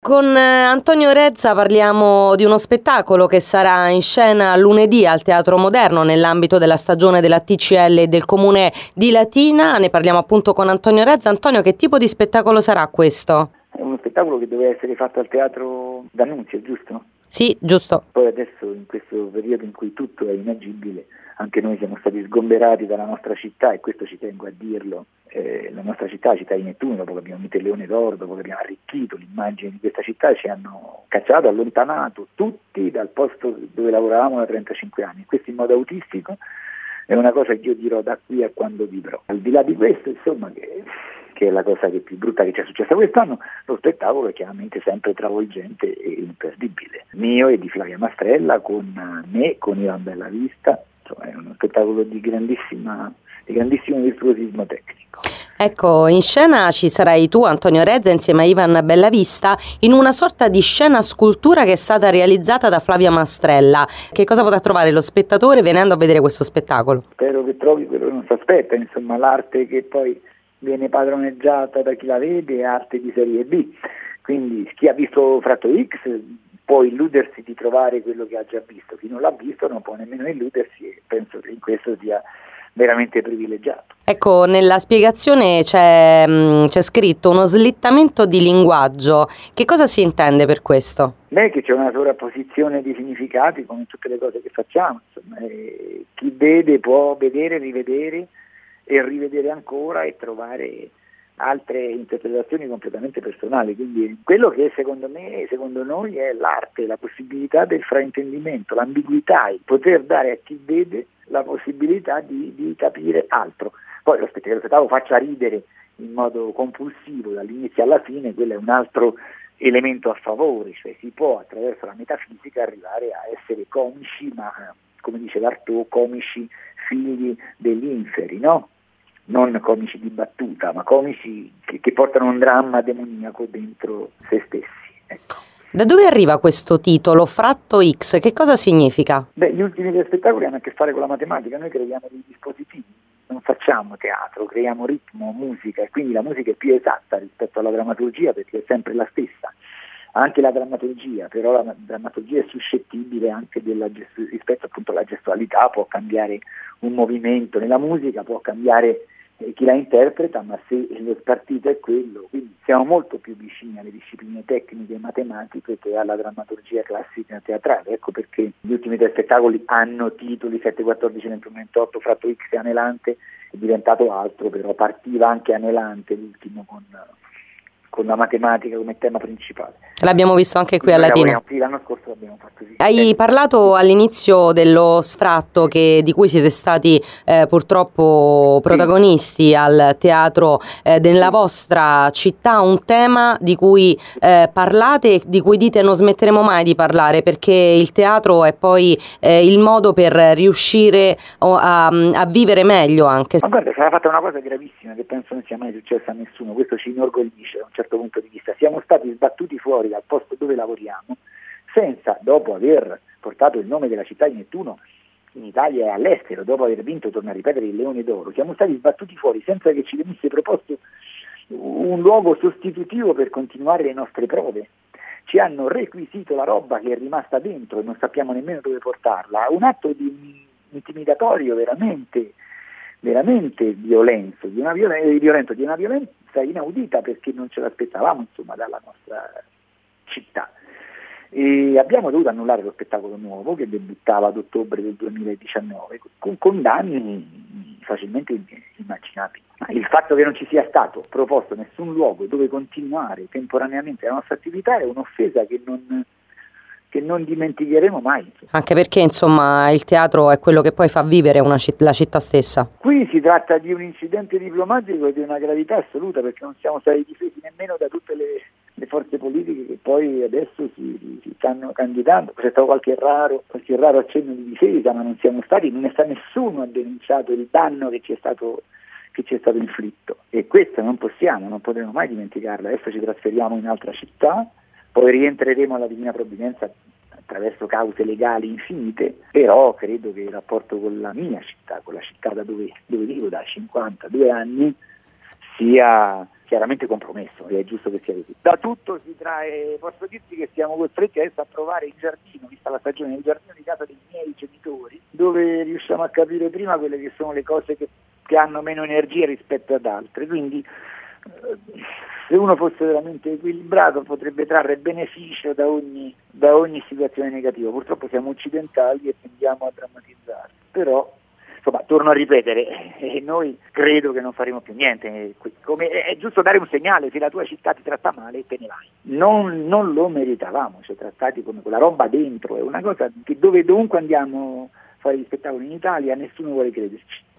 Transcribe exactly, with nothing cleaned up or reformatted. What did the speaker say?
Con Antonio Rezza parliamo di uno spettacolo che sarà in scena lunedì al Teatro Moderno nell'ambito della stagione della T C L e del Comune di Latina. Ne parliamo appunto con Antonio Rezza. Antonio, che tipo di spettacolo sarà questo? È uno spettacolo che doveva essere fatto al Teatro D'Annunzio, giusto? Sì, giusto. Poi adesso, in questo periodo in cui tutto è inagibile, anche noi siamo stati sgomberati dalla nostra città, e questo ci tengo a dirlo. Eh, la nostra città, città di Nettuno, dopo che abbiamo vinto il Leone d'Oro, dopo che abbiamo arricchito l'immagine di questa città, ci hanno cacciato, allontanato tutti dal posto dove lavoravamo da trentacinque anni. Questo in modo autistico è una cosa che io dirò da qui a quando vivrò. Al di là di questo, insomma, che, che è la cosa che più brutta che ci è successa quest'anno, lo spettacolo è chiaramente sempre travolgente e imperdibile. Mio e di Flavia Mastrella, con me, con Ivan Bellavista. Insomma, è uno spettacolo di grandissima di grandissimo virtuosismo tecnico. Ecco, in scena ci sarai tu, Antonio Rezza, insieme a Ivan Bellavista, in una sorta di scena scultura che è stata realizzata da Flavia Mastrella. Che cosa potrà trovare lo spettatore venendo a vedere questo spettacolo? Spero che trovi quello che non si aspetta, insomma, l'arte che poi viene padroneggiata da chi la vede è arte di serie B, quindi chi ha visto Fratto X può illudersi di trovare quello che ha già visto, chi non l'ha visto non può nemmeno illudersi, e penso che in questo sia veramente privilegiato. Ecco, nella spiegazione c'è, mh, c'è scritto uno slittamento di linguaggio. Che cosa si intende per questo? Beh, che c'è una sovrapposizione di significati come in tutte le cose che facciamo, insomma, e chi vede può vedere, rivedere e rivedere ancora e trovare altre interpretazioni completamente personali, quindi quello che secondo me, secondo noi è l'arte, la possibilità del fraintendimento, l'ambiguità, il poter dare a chi vede la possibilità di, di capire altro. Poi lo spettacolo faccia ridere in modo compulsivo dall'inizio alla fine, quello è un altro elemento a favore, cioè si può attraverso la metafisica arrivare a essere comici, ma come dice l'Artaud, comici figli degli inferi, no? Non comici di battuta, ma comici che, che portano un dramma demoniaco dentro se stessi. Ecco. Da dove arriva questo titolo, Fratto X? Che cosa significa? Beh, gli ultimi due spettacoli hanno a che fare con la matematica, noi creiamo dei dispositivi, non facciamo teatro, creiamo ritmo, musica, e quindi la musica è più esatta rispetto alla drammaturgia perché è sempre la stessa. Anche la drammaturgia, però la drammaturgia è suscettibile anche della gestu- rispetto appunto alla gestualità, può cambiare un movimento, nella musica può cambiare eh, chi la interpreta, ma se lo spartito è quello, quindi siamo molto più vicini alle discipline tecniche e matematiche che alla drammaturgia classica teatrale. Ecco perché gli ultimi tre spettacoli hanno titoli sette, quattordici, ventuno, ventotto, Fratto X e Anelante, è diventato altro, però partiva anche Anelante l'ultimo con... con la matematica come tema principale. L'abbiamo visto anche qui a Latina. Sì, l'anno scorso l'abbiamo fatto. Sì. Hai parlato all'inizio dello sfratto che, di cui siete stati eh, purtroppo protagonisti sì. al teatro eh, della sì. vostra città, un tema di cui eh, parlate e di cui dite non smetteremo mai di parlare, perché il teatro è poi eh, il modo per riuscire a, a vivere meglio anche. Ma guarda, sarà fatta una cosa gravissima che penso non sia mai successa a nessuno, questo ci inorgoglisce da un certo punto di vista. Siamo stati sbattuti fuori dal posto dove lavoriamo senza, dopo aver portato il nome della città di Nettuno in Italia e all'estero, dopo aver vinto, torno a ripetere, il Leone d'Oro, siamo stati sbattuti fuori senza che ci venisse proposto un luogo sostitutivo per continuare le nostre prove. Ci hanno requisito la roba che è rimasta dentro e non sappiamo nemmeno dove portarla. Un atto di intimidatorio veramente, veramente violento, di una violenza, violento, di una violenza inaudita, perché non ce l'aspettavamo, insomma, dalla nostra città. E abbiamo dovuto annullare lo spettacolo nuovo che debuttava ad ottobre del duemiladiciannove con, con danni facilmente immaginabili. Il fatto che non ci sia stato proposto nessun luogo dove continuare temporaneamente la nostra attività è un'offesa che non, che non dimenticheremo mai. Anche perché insomma il teatro è quello che poi fa vivere una citt- la città stessa. Qui si tratta di un incidente diplomatico di una gravità assoluta, perché non siamo stati difesi nemmeno da tutte le le forze politiche che poi adesso si, si stanno candidando. C'è stato qualche raro, qualche raro accenno di difesa, ma non siamo stati, non è stato nessuno ha denunciato il danno che ci è stato che ci è stato inflitto, e questo non possiamo, non potremo mai dimenticarlo. Adesso ci trasferiamo in altra città, poi rientreremo alla Divina Provvidenza attraverso cause legali infinite, però credo che il rapporto con la mia città, con la città da dove, dove vivo da cinquantadue anni, sia chiaramente compromesso, e è giusto che sia così. Da tutto si trae, posso dirti che siamo costretti adesso a provare il giardino, vista la stagione, il giardino di casa dei miei genitori, dove riusciamo a capire prima quelle che sono le cose che, che hanno meno energia rispetto ad altre, quindi eh, se uno fosse veramente equilibrato potrebbe trarre beneficio da ogni, da ogni situazione negativa. Purtroppo siamo occidentali e tendiamo a drammatizzare, però insomma, torno a ripetere, eh, noi credo che non faremo più niente, come, è giusto dare un segnale, se la tua città ti tratta male te ne vai, non, non lo meritavamo, cioè trattati come quella roba dentro, è una cosa che dove dovunque andiamo a fare gli spettacoli in Italia nessuno vuole crederci.